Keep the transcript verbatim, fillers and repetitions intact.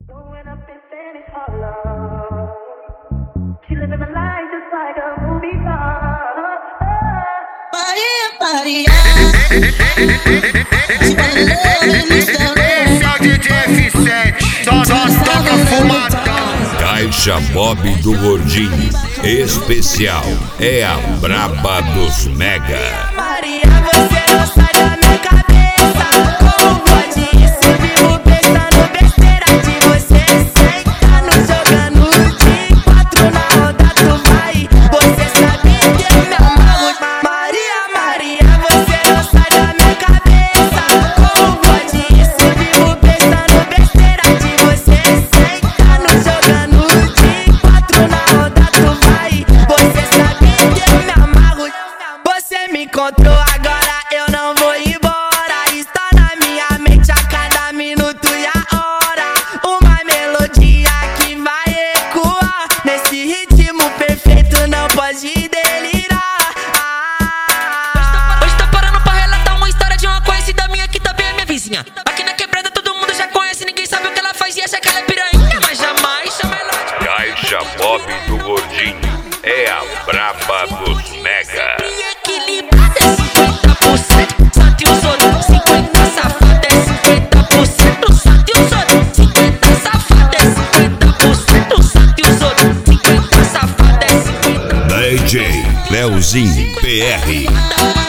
Growing up in Spanish Harlem, she living a life just like a movie star. Maria, Maria, tipo Esse é o D J F sete, só, só toca fumadão. Caixa Bob do Gordinho, especial, é a braba dos mega. Maria, você não sai da minha cabeça. Como pode isso? Vivo pensando besteira de você. Sentando, jogando de quatro na roda, tu vai. Você sabe que eu me amarro. Maria, Maria, você não sai da minha cabeça. Como pode isso? Vivo pensando besteira de você. Sentando, jogando de quatro na roda, tu vai. Você sabe que eu me amarro. Você me encontrou agora, eu não vou embora. Está na minha mente a cada minuto e a hora. Uma melodia que vai ecoar nesse ritmo perfeito, não pode delirar. Ah. Hoje tá parando pra relatar uma história de uma conhecida minha que também é minha vizinha. Aqui na quebrada todo mundo já conhece, ninguém sabe o que ela faz e acha que ela é piranha, mas jamais chama ela de... Caixa Bob do Gordinho, é a braba dos mega. Equilibrada é cinquenta por cento, só que os outros cinquenta safada é cinquenta por cento, só que os outros cinquenta safada é cinquenta por cento, só que os outros cinquenta safada é cinquenta. D J Leozinho P R.